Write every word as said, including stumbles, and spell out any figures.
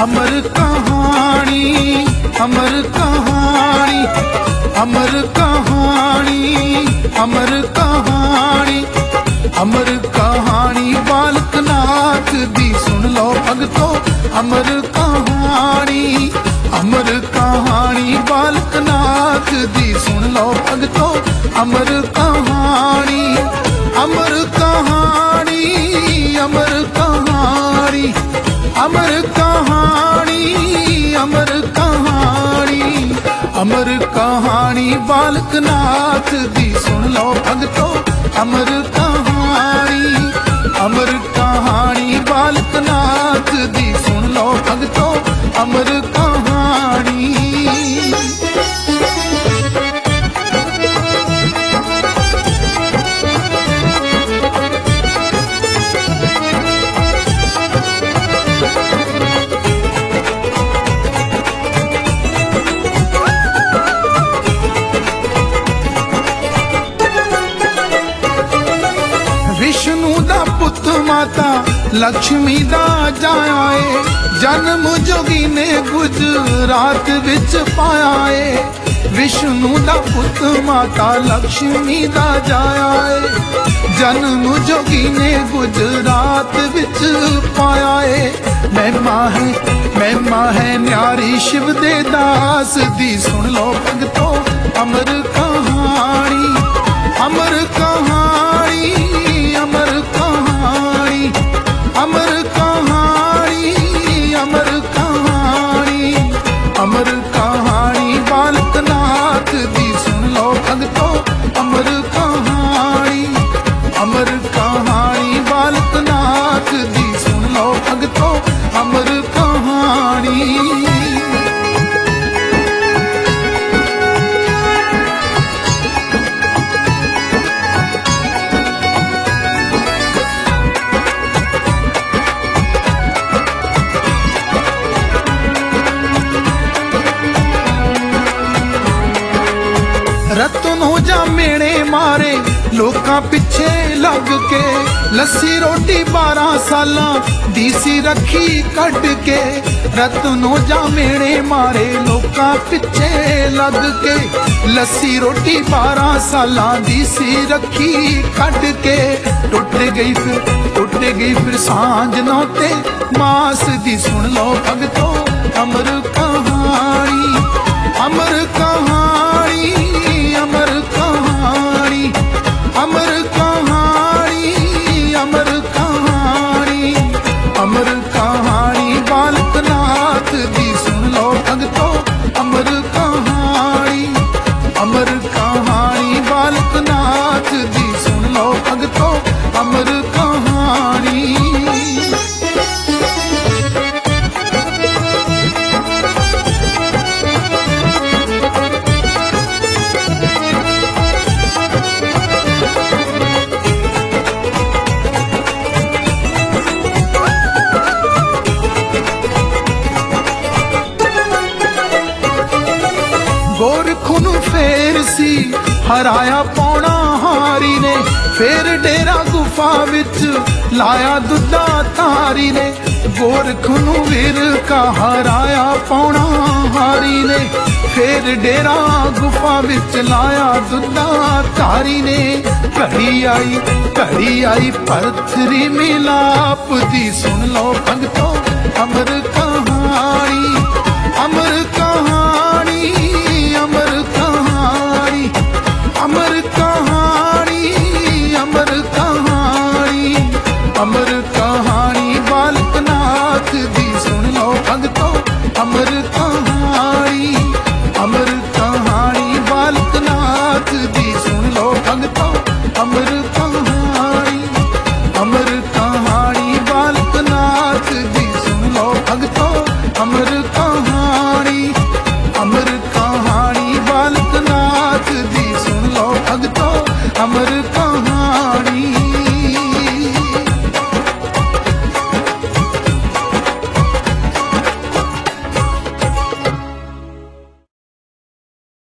अमर कहानी अमर कहानी अमर कहानी अमर कहानी अमर कहानी बालक नाथ दी सुन लो भगतो अमर कहानी अमर कहानी बालक नाथ दी सुन लो भगतो अमर कहानी अमर कहानी अमर कहानी अमर कहानी अमर कहानी अमर कहानी बालक नाथ दी सुन लो भगतो अमर कहानी अमर कहानी बालक नाथ दी सुन लो भगतो अमर कहानी। विष्णु दा पुत माता लक्ष्मी दा जाया है जन्म जोगी ने गुजरात विच पाया है। विष्णु दा पुत माता लक्ष्मी दा जाया है जन्म जोगी ने गुजरात विच पाया है। महिमा है महिमा है न्यारी शिव दे दास दी सुन लो भगतो अमर कहानी अमर कहानी अमर कहानी अमर कहानी अमर कहानी अमर कहानी बालक नाथ दी सुन लो भगतो अमर कहानी अमर कहानी बालक नाथ दी सुन लो भगतो अमर कहानी। रतनों जा मेणे मारे लोकां पिछे लग के लस्सी रोटी बारह सालां दीसी रखी कट के। रतनों जा मेणे मारे लोकां पिछे लग के लस्सी रोटी बारह सालां दीसी रखी कट के। टुट गई फिर टुट गई फिर सांझ नौते मास दी सुन लो भगतो अमर कहानी अमर कहानी अमर कहानी अमर कहानी अमर कहानी अमर कहानी बालक नाथ दी सुन लो भगतो अमर कहानी अमर कहानी बालक नाथ दी सुन लो भगतो अमर कहानी। गोरखू नू फेर सी हराया पौना हारी ने फेर डेरा गुफा विच लाया दुद्धा तारी ने। गोरखू नू वीर का हराया पौना हारी ने फेर डेरा गुफा विच लाया दुद्धा तारी ने। घड़ी आई घड़ी आई पत्थरी मिलाप दी सुन लो भगतो